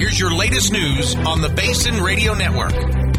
Here's your latest news on the Basin Radio Network.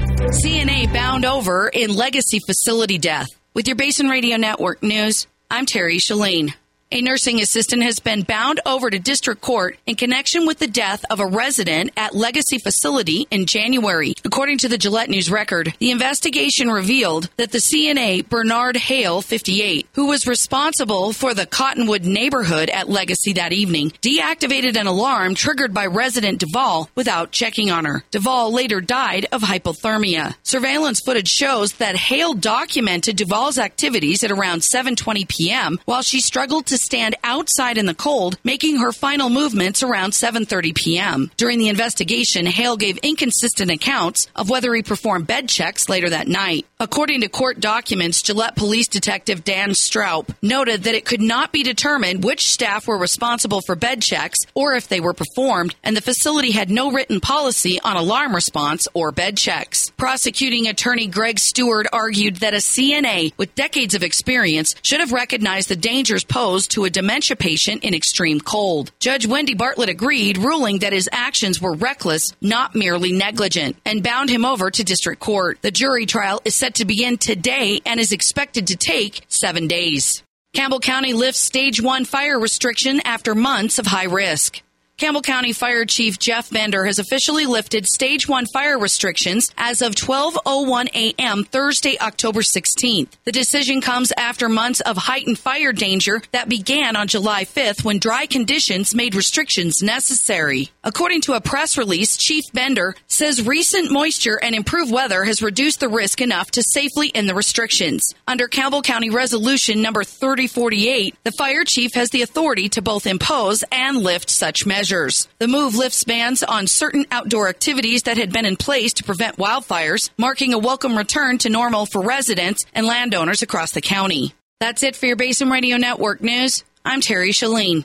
CNA bound over in legacy facility death. With your Basin Radio Network news, I'm Terry Shalene. A nursing assistant has been bound over to district court in connection with the death of a resident at Legacy Facility in January. According to the Gillette News Record, the investigation revealed that the CNA Bernard Hale, 58, who was responsible for the Cottonwood neighborhood at Legacy that evening, deactivated an alarm triggered by resident Duvall without checking on her. Duvall later died of hypothermia. Surveillance footage shows that Hale documented Duvall's activities at around 7:20 p.m. while she struggled to stand outside in the cold, making her final movements around 7:30 p.m. During the investigation, Hale gave inconsistent accounts of whether he performed bed checks later that night. According to court documents, Gillette Police Detective Dan Stroup noted that it could not be determined which staff were responsible for bed checks or if they were performed, and the facility had no written policy on alarm response or bed checks. Prosecuting attorney Greg Stewart argued that a CNA with decades of experience should have recognized the dangers posed to a dementia patient in extreme cold. Judge Wendy Bartlett agreed, ruling that his actions were reckless, not merely negligent, and bound him over to district court. The jury trial is set to begin today and is expected to take 7 days. Campbell County lifts Stage 1 fire restriction after months of high risk. Campbell County Fire Chief Jeff Bender has officially lifted Stage 1 fire restrictions as of 12:01 a.m. Thursday, October 16th. The decision comes after months of heightened fire danger that began on July 5th when dry conditions made restrictions necessary. According to a press release, Chief Bender says recent moisture and improved weather has reduced the risk enough to safely end the restrictions. Under Campbell County Resolution number 3048, the fire chief has the authority to both impose and lift such measures. The move lifts bans on certain outdoor activities that had been in place to prevent wildfires, marking a welcome return to normal for residents and landowners across the county. That's it for your Basin Radio Network news. I'm Terry Shalene.